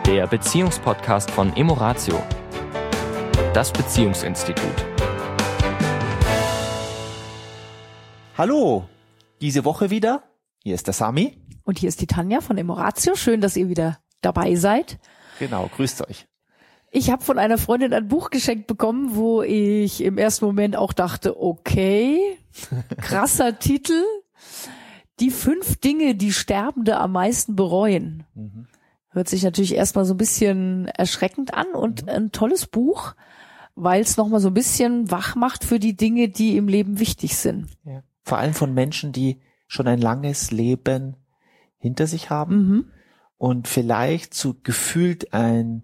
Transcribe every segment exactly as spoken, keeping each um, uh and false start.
der Beziehungspodcast von Emoratio, das Beziehungsinstitut. Hallo, diese Woche wieder. Hier ist der Sami. Und hier ist die Tanja von Emoratio. Schön, dass ihr wieder dabei seid. Genau, grüßt euch. Ich habe von einer Freundin ein Buch geschenkt bekommen, wo ich im ersten Moment auch dachte, okay, krasser Titel. Die fünf Dinge, die Sterbende am meisten bereuen. Mhm. Hört sich natürlich erstmal so ein bisschen erschreckend an und mhm. ein tolles Buch, weil es nochmal so ein bisschen wach macht für die Dinge, die im Leben wichtig sind. Ja. Vor allem von Menschen, die schon ein langes Leben hinter sich haben mhm. und vielleicht so gefühlt ein,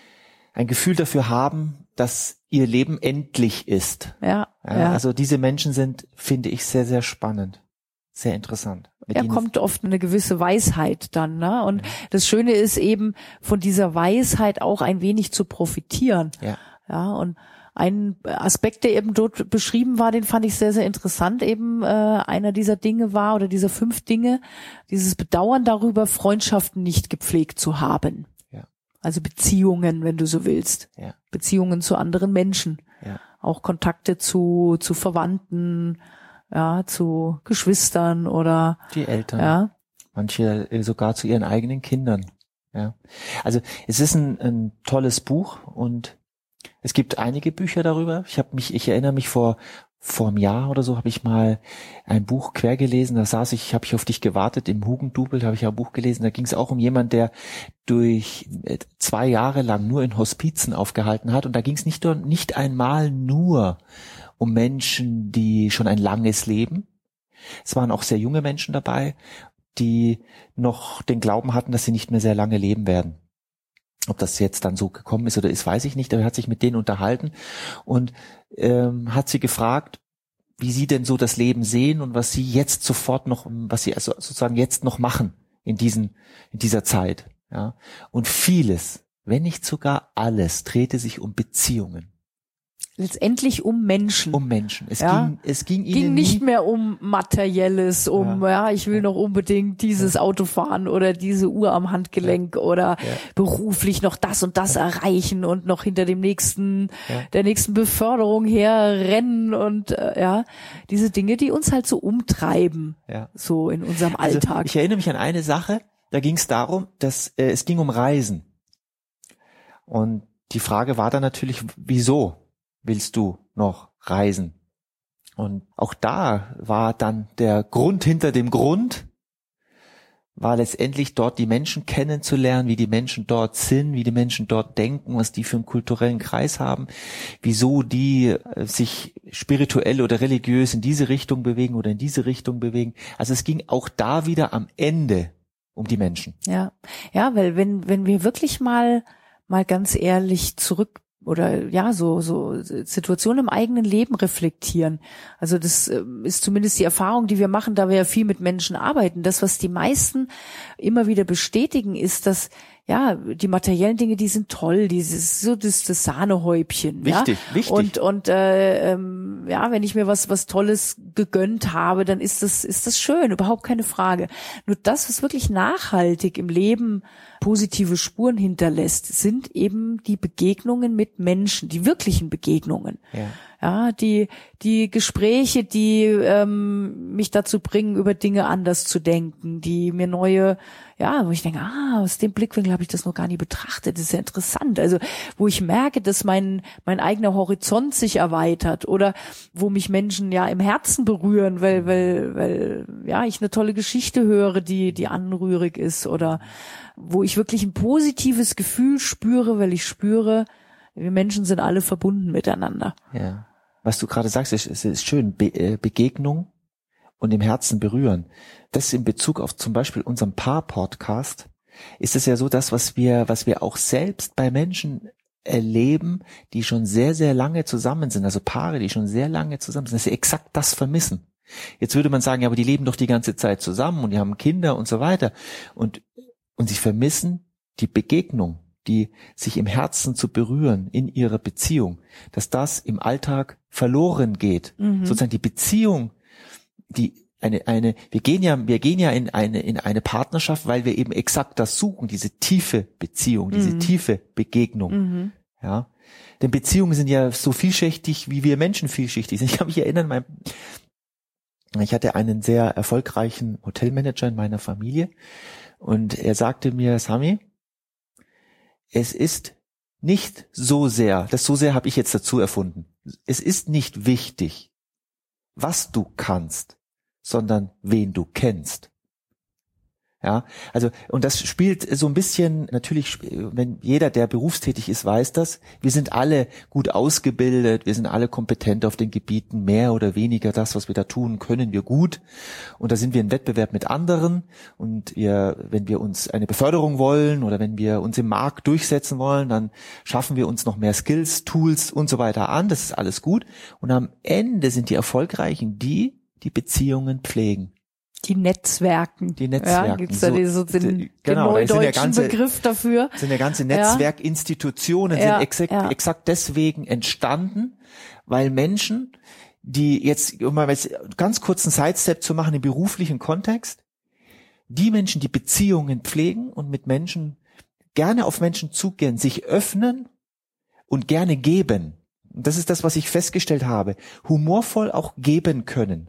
ein Gefühl dafür haben, dass ihr Leben endlich ist. Ja, ja, ja. Also diese Menschen sind, finde ich, sehr, sehr spannend. Sehr interessant. Ja, kommt oft eine gewisse Weisheit dann, ne? Und ja. das Schöne ist eben, von dieser Weisheit auch ein wenig zu profitieren. Ja. Ja, und ein Aspekt, der eben dort beschrieben war, den fand ich sehr, sehr interessant. Eben äh, einer dieser Dinge war, oder dieser fünf Dinge, dieses Bedauern darüber, Freundschaften nicht gepflegt zu haben. Ja. Also Beziehungen, wenn du so willst. Ja. Beziehungen zu anderen Menschen. Ja. Auch Kontakte zu zu Verwandten, ja, zu Geschwistern oder die Eltern. Ja. Manche sogar zu ihren eigenen Kindern. Ja. Also es ist ein, ein tolles Buch und es gibt einige Bücher darüber. Ich habe mich, ich erinnere mich vor vor einem Jahr oder so habe ich mal ein Buch quer gelesen. Da saß ich, habe ich auf dich gewartet im Hugendubel, da habe ich ein Buch gelesen. Da ging es auch um jemanden, der durch zwei Jahre lang nur in Hospizen aufgehalten hat. Und da ging es nicht nicht einmal nur um Menschen, die schon ein langes Leben. Es waren auch sehr junge Menschen dabei, die noch den Glauben hatten, dass sie nicht mehr sehr lange leben werden. Ob das jetzt dann so gekommen ist oder ist, weiß ich nicht. Aber er hat sich mit denen unterhalten und ähm, hat sie gefragt, wie sie denn so das Leben sehen und was sie jetzt sofort noch, was sie also sozusagen jetzt noch machen in diesen, in dieser Zeit. Ja. Und vieles, wenn nicht sogar alles, drehte sich um Beziehungen. Letztendlich um Menschen. Um Menschen. Es ja. ging, es ging ihnen ging nicht mehr um Materielles, um, ja, ja ich will ja. noch unbedingt dieses ja. Auto fahren oder diese Uhr am Handgelenk ja. oder ja. beruflich noch das und das ja. erreichen und noch hinter dem nächsten, ja. der nächsten Beförderung herrennen und, äh, ja, diese Dinge, die uns halt so umtreiben, ja. so in unserem also, Alltag. Ich erinnere mich an eine Sache, da ging es darum, dass, äh, es ging um Reisen. Und die Frage war dann natürlich, wieso willst du noch reisen? Und auch da war dann der Grund hinter dem Grund, war letztendlich dort die Menschen kennenzulernen, wie die Menschen dort sind, wie die Menschen dort denken, was die für einen kulturellen Kreis haben, wieso die sich spirituell oder religiös in diese Richtung bewegen oder in diese Richtung bewegen. Also es ging auch da wieder am Ende um die Menschen. Ja, ja, weil wenn wenn wir wirklich mal mal ganz ehrlich zurück oder ja, so so Situationen im eigenen Leben reflektieren. Also das ist zumindest die Erfahrung, die wir machen, da wir ja viel mit Menschen arbeiten. Das, was die meisten immer wieder bestätigen, ist, dass ja, die materiellen Dinge, die sind toll, dieses so das, das Sahnehäubchen, wichtig, ja? wichtig. Und und äh, ähm, ja, wenn ich mir was was Tolles gegönnt habe, dann ist das ist das schön, überhaupt keine Frage. Nur das, was wirklich nachhaltig im Leben positive Spuren hinterlässt, sind eben die Begegnungen mit Menschen, die wirklichen Begegnungen. Ja. Ja, die die Gespräche, die ähm, mich dazu bringen, über Dinge anders zu denken, die mir neue, ja, wo ich denke, ah, aus dem Blickwinkel habe ich das noch gar nie betrachtet, das ist ja interessant. Also wo ich merke, dass mein mein eigener Horizont sich erweitert oder wo mich Menschen ja im Herzen berühren, weil weil weil ja ich eine tolle Geschichte höre, die die anrührig ist oder wo ich wirklich ein positives Gefühl spüre, weil ich spüre, wir Menschen sind alle verbunden miteinander. Ja. Was du gerade sagst, ist, ist schön. Be- äh, Begegnung und im Herzen berühren. Das in Bezug auf zum Beispiel unseren Paar-Podcast ist es ja so, das, was wir, was wir auch selbst bei Menschen erleben, die schon sehr, sehr lange zusammen sind, also Paare, die schon sehr lange zusammen sind, dass sie exakt das vermissen. Jetzt würde man sagen, ja, aber die leben doch die ganze Zeit zusammen und die haben Kinder und so weiter. Und, und sie vermissen die Begegnung, die sich im Herzen zu berühren in ihrer Beziehung, dass das im Alltag verloren geht. Mhm. Sozusagen die Beziehung, die eine, eine, wir gehen ja, wir gehen ja in eine, in eine Partnerschaft, weil wir eben exakt das suchen, diese tiefe Beziehung, diese Mhm. tiefe Begegnung. Mhm. Ja. Denn Beziehungen sind ja so vielschichtig, wie wir Menschen vielschichtig sind. Ich kann mich erinnern, mein, ich hatte einen sehr erfolgreichen Hotelmanager in meiner Familie und er sagte mir, Sami, es ist nicht so sehr, das so sehr habe ich jetzt dazu erfunden, es ist nicht wichtig, was du kannst, sondern wen du kennst. Ja, also, und das spielt so ein bisschen, natürlich, wenn jeder, der berufstätig ist, weiß das, wir sind alle gut ausgebildet, wir sind alle kompetent auf den Gebieten, mehr oder weniger das, was wir da tun, können wir gut. Und da sind wir im Wettbewerb mit anderen. Und wir, wenn wir uns eine Beförderung wollen oder wenn wir uns im Markt durchsetzen wollen, dann schaffen wir uns noch mehr Skills, Tools und so weiter an. Das ist alles gut. Und am Ende sind die Erfolgreichen die, die Beziehungen pflegen. Die Netzwerken. Die Netzwerken. Ja, gibt's da so, so den, die, genau, den neudeutschen ja ganze, Begriff dafür. Sind ja ganze Netzwerkinstitutionen, ja, sind exakt, ja. exakt deswegen entstanden, weil Menschen, die jetzt, um mal ganz kurz einen Sidestep zu machen im beruflichen Kontext, die Menschen, die Beziehungen pflegen und mit Menschen, gerne auf Menschen zugehen, sich öffnen und gerne geben. Und das ist das, was ich festgestellt habe. Humorvoll auch geben können.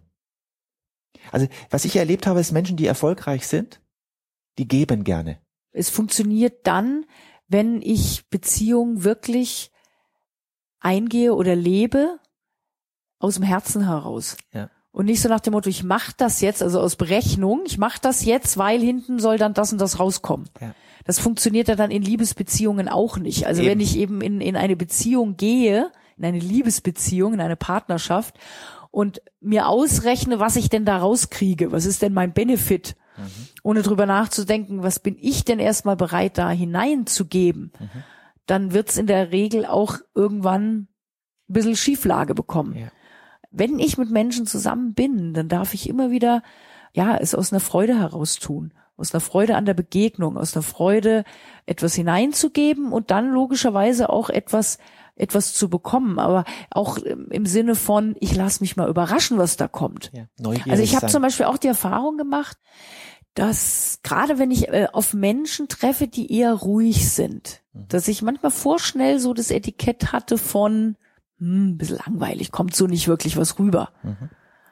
Also, was ich erlebt habe, ist Menschen, die erfolgreich sind, die geben gerne. Es funktioniert dann, wenn ich Beziehungen wirklich eingehe oder lebe aus dem Herzen heraus. Ja. Und nicht so nach dem Motto, ich mache das jetzt, also aus Berechnung, ich mache das jetzt, weil hinten soll dann das und das rauskommen. Ja. Das funktioniert ja dann in Liebesbeziehungen auch nicht. Also Eben. wenn ich eben in, in eine Beziehung gehe, in eine Liebesbeziehung, in eine Partnerschaft und mir ausrechne, was ich denn da rauskriege, was ist denn mein Benefit, mhm. ohne drüber nachzudenken, was bin ich denn erstmal bereit, da hineinzugeben, mhm. dann wird's in der Regel auch irgendwann ein bisschen Schieflage bekommen. Ja. Wenn ich mit Menschen zusammen bin, dann darf ich immer wieder, ja, es aus einer Freude heraus tun, aus einer Freude an der Begegnung, aus einer Freude, etwas hineinzugeben und dann logischerweise auch etwas etwas zu bekommen, aber auch im Sinne von, ich lasse mich mal überraschen, was da kommt. Ja, neugierig also ich habe sein. zum Beispiel auch die Erfahrung gemacht, dass gerade wenn ich äh, auf Menschen treffe, die eher ruhig sind, mhm. dass ich manchmal vorschnell so das Etikett hatte von, hm, ein bisschen langweilig, kommt so nicht wirklich was rüber. Mhm.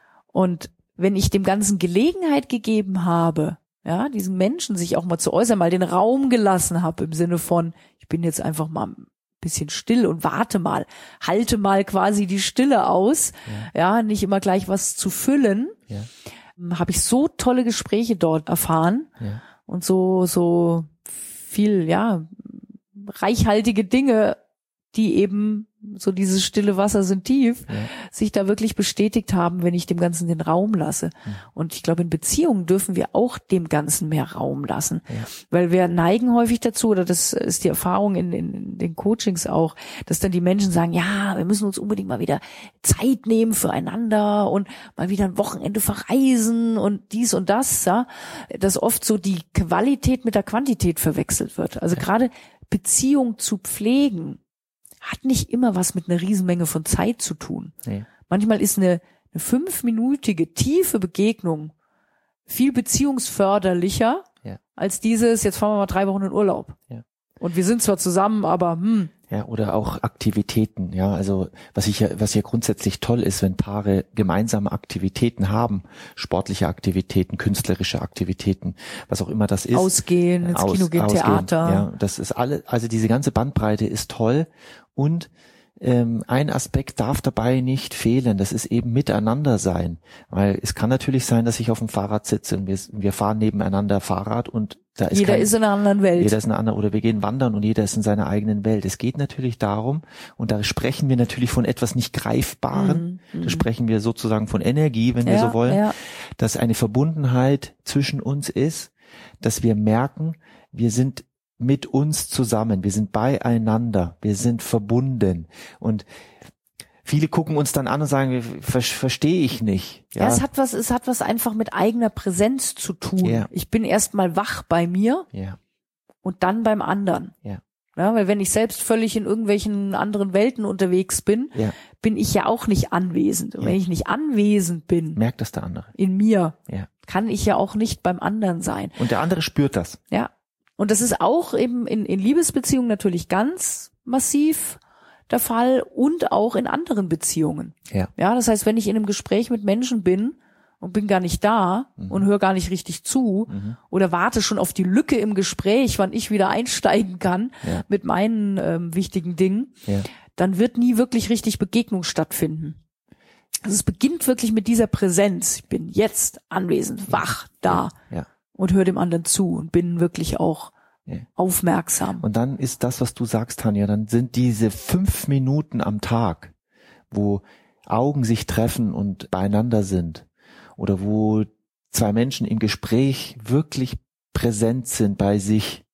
Und wenn ich dem Ganzen Gelegenheit gegeben habe, ja, diesen Menschen sich auch mal zu äußern, mal den Raum gelassen habe im Sinne von, ich bin jetzt einfach mal bisschen still und warte mal, halte mal quasi die Stille aus, ja, ja nicht immer gleich was zu füllen, ja. habe ich so tolle Gespräche dort erfahren ja. und so so viel, ja, reichhaltige Dinge, die eben so dieses stille Wasser sind tief, ja. sich da wirklich bestätigt haben, wenn ich dem Ganzen den Raum lasse. Ja. Und ich glaube, in Beziehungen dürfen wir auch dem Ganzen mehr Raum lassen, ja. weil wir neigen häufig dazu, oder das ist die Erfahrung in, in, in den Coachings auch, dass dann die Menschen sagen, ja, wir müssen uns unbedingt mal wieder Zeit nehmen füreinander und mal wieder ein Wochenende verreisen und dies und das, ja, dass oft so die Qualität mit der Quantität verwechselt wird. Also ja. gerade Beziehung zu pflegen hat nicht immer was mit einer Riesenmenge von Zeit zu tun. Nee. Manchmal ist eine, eine fünfminütige, tiefe Begegnung viel beziehungsförderlicher ja. als dieses, jetzt fahren wir mal drei Wochen in Urlaub. Ja. Und wir sind zwar zusammen, aber hm. Ja, oder auch Aktivitäten, ja, also was ich ja, was ja grundsätzlich toll ist, wenn Paare gemeinsame Aktivitäten haben, sportliche Aktivitäten, künstlerische Aktivitäten, was auch immer das ist. Ausgehen, ins Aus, Kino gehen, ausgehen, Theater. Ja, das ist alle, also diese ganze Bandbreite ist toll und ähm, ein Aspekt darf dabei nicht fehlen, das ist eben miteinander sein, weil es kann natürlich sein, dass ich auf dem Fahrrad sitze und wir, wir fahren nebeneinander Fahrrad und da ist jeder kein, ist in einer anderen Welt. Jeder ist in einer anderen, oder wir gehen wandern und jeder ist in seiner eigenen Welt. Es geht natürlich darum, und da sprechen wir natürlich von etwas nicht Greifbaren, mm, mm. da sprechen wir sozusagen von Energie, wenn ja, wir so wollen, ja. dass eine Verbundenheit zwischen uns ist, dass wir merken, wir sind mit uns zusammen, wir sind beieinander, wir sind verbunden und viele gucken uns dann an und sagen, ver- verstehe ich nicht. Ja? ja, es hat was, es hat was einfach mit eigener Präsenz zu tun. Ja. Ich bin erstmal wach bei mir ja. und dann beim anderen. Ja. Ja, weil wenn ich selbst völlig in irgendwelchen anderen Welten unterwegs bin, ja. bin ich ja auch nicht anwesend. Und Ja. wenn ich nicht anwesend bin Merkt das der andere. in mir, Ja. kann ich ja auch nicht beim anderen sein. Und der andere spürt das. Ja. Und das ist auch eben in, in Liebesbeziehungen natürlich ganz massiv der Fall und auch in anderen Beziehungen. Ja. Ja, das heißt, wenn ich in einem Gespräch mit Menschen bin und bin gar nicht da Mhm. und höre gar nicht richtig zu Mhm. oder warte schon auf die Lücke im Gespräch, wann ich wieder einsteigen kann Ja. mit meinen ähm, wichtigen Dingen, Ja. dann wird nie wirklich richtig Begegnung stattfinden. Also es beginnt wirklich mit dieser Präsenz. Ich bin jetzt anwesend, wach, da Ja. und höre dem anderen zu und bin wirklich auch Ja. aufmerksam. Und dann ist das, was du sagst, Tanja, dann sind diese fünf Minuten am Tag, wo Augen sich treffen und beieinander sind oder wo zwei Menschen im Gespräch wirklich präsent sind bei sich.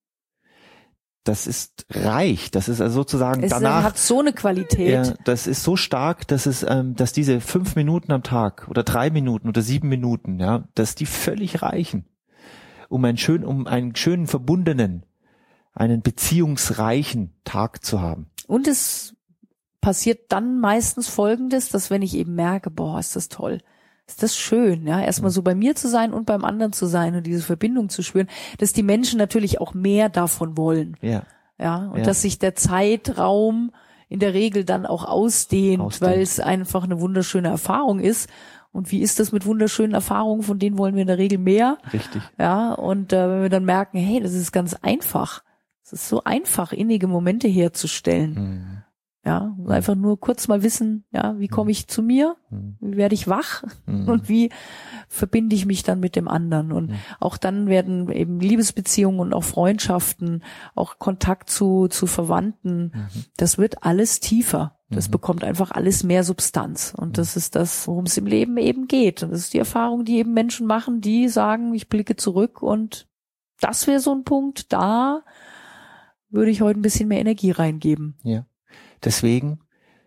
Das ist reich. Das ist also sozusagen Es danach. hat so eine Qualität. Ja, das ist so stark, dass es, ähm, dass diese fünf Minuten am Tag oder drei Minuten oder sieben Minuten, ja, dass die völlig reichen, um einen schönen, um einen schönen verbundenen, einen beziehungsreichen Tag zu haben. Und es passiert dann meistens Folgendes, dass wenn ich eben merke, boah, ist das toll, ist das schön, ja, erstmal so bei mir zu sein und beim anderen zu sein und diese Verbindung zu spüren, dass die Menschen natürlich auch mehr davon wollen, Ja, ja, und Ja. dass sich der Zeitraum in der Regel dann auch ausdehnt, Ausdehnt. weil es einfach eine wunderschöne Erfahrung ist. Und wie ist das mit wunderschönen Erfahrungen? Von denen wollen wir in der Regel mehr. richtig. Ja, und äh, wenn wir dann merken, hey, das ist ganz einfach. Es ist so einfach, innige Momente herzustellen. Hm. Ja, einfach nur kurz mal wissen, ja, wie komme ich zu mir? Hm. Wie werde ich wach? Hm. Und wie verbinde ich mich dann mit dem anderen? Und Mhm. auch dann werden eben Liebesbeziehungen und auch Freundschaften, auch Kontakt zu, zu Verwandten, Mhm. das wird alles tiefer. Das Mhm. bekommt einfach alles mehr Substanz. Und das ist das, worum es im Leben eben geht. Und das ist die Erfahrung, die eben Menschen machen, die sagen, ich blicke zurück und das wäre so ein Punkt, da würde ich heute ein bisschen mehr Energie reingeben. Ja. Deswegen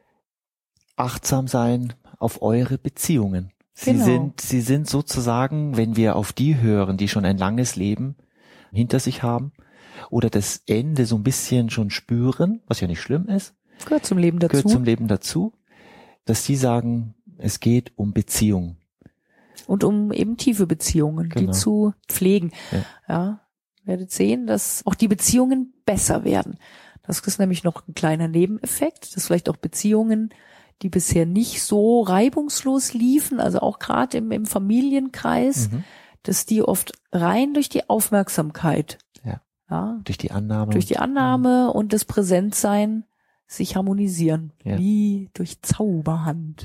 achtsam sein auf eure Beziehungen. Sie Genau. sind, sie sind sozusagen, wenn wir auf die hören, die schon ein langes Leben hinter sich haben oder das Ende so ein bisschen schon spüren, was ja nicht schlimm ist, Gehört zum Leben dazu. gehört zum Leben dazu, dass die sagen, es geht um Beziehung. Und um eben tiefe Beziehungen, Genau. die zu pflegen. Ja. Ja, werdet sehen, dass auch die Beziehungen besser werden. Das ist nämlich noch ein kleiner Nebeneffekt, dass vielleicht auch Beziehungen, die bisher nicht so reibungslos liefen, also auch gerade im, im Familienkreis, Mhm. dass die oft rein durch die Aufmerksamkeit, Ja. ja, Durch die Annahme. durch die Annahme und das Präsentsein sich harmonisieren, Ja. wie durch Zauberhand.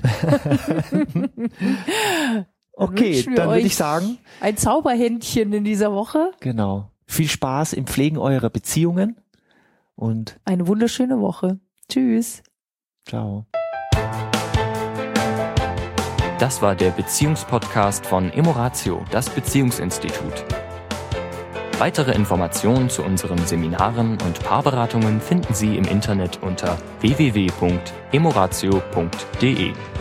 Okay, wünschen wir dann würde euch ich sagen, ein Zauberhändchen in dieser Woche. genau. Viel Spaß im Pflegen eurer Beziehungen und Eine wunderschöne Woche. Tschüss. ciao. Das war der Beziehungspodcast von Emoratio, das Beziehungsinstitut. Weitere Informationen zu unseren Seminaren und Paarberatungen finden Sie im Internet unter w w w punkt emoratio punkt d e.